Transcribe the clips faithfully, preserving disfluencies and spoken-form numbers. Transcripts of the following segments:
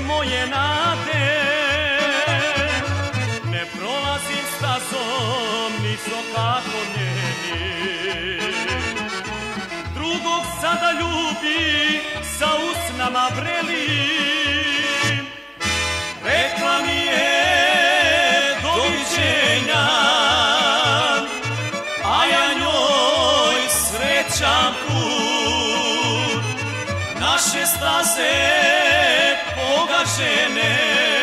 moje nade. Ne prolazim stazom niso kako njeni. Drugog sada ljubi, sa usnama vreli. Rekla mi je doviđenja, a ja njoj srećan put. Naše staze pogažene,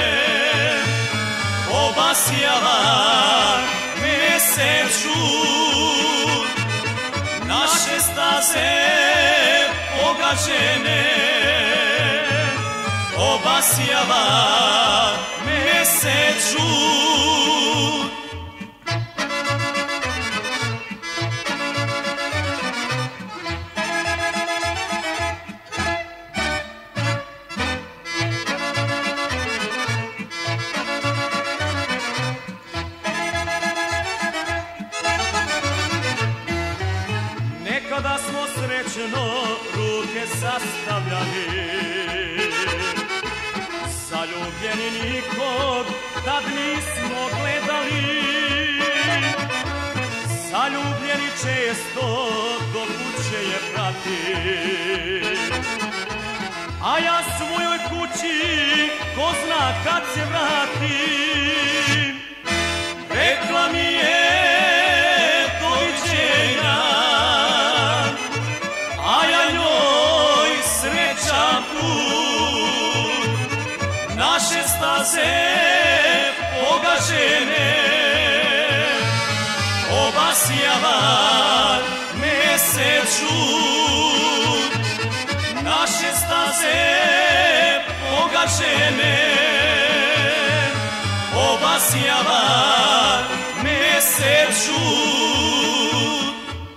obasjala mesec žut. Naše staze pogažene, obasjala mesec žut. Nekada smo srećno ruke sastavljali, zaljubljeni nikog tad nismo gledali. Zaljubljeni često do kuće je prati, a ja svojoj kući ko zna kad se vrati. Rekla mi je doviđenja, a ja njoj srećan put. Naše staze pogažene, obasjala mesec žut. Naše staze pogažene, obasjala mesec žut.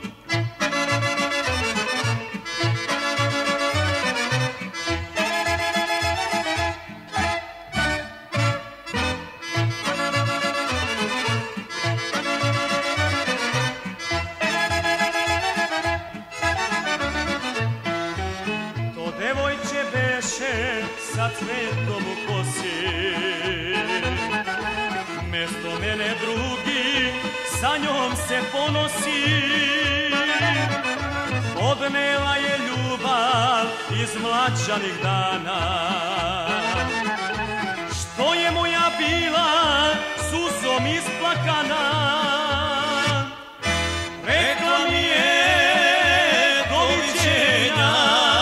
Devojče beše sa cvetom u kosi, mesto mene drugi sa njom se ponosi. Odnela je ljubav iz mlađanih dana, što je moja bila suzom isplakana. Rekla mi je doviđenja,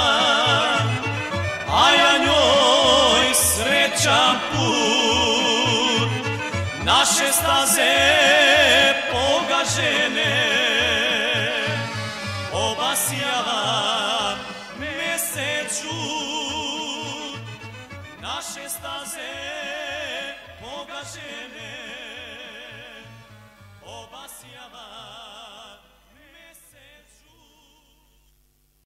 srećan put. Naše staze pogažene, obasjala mesec žut. Naše staze pogažene,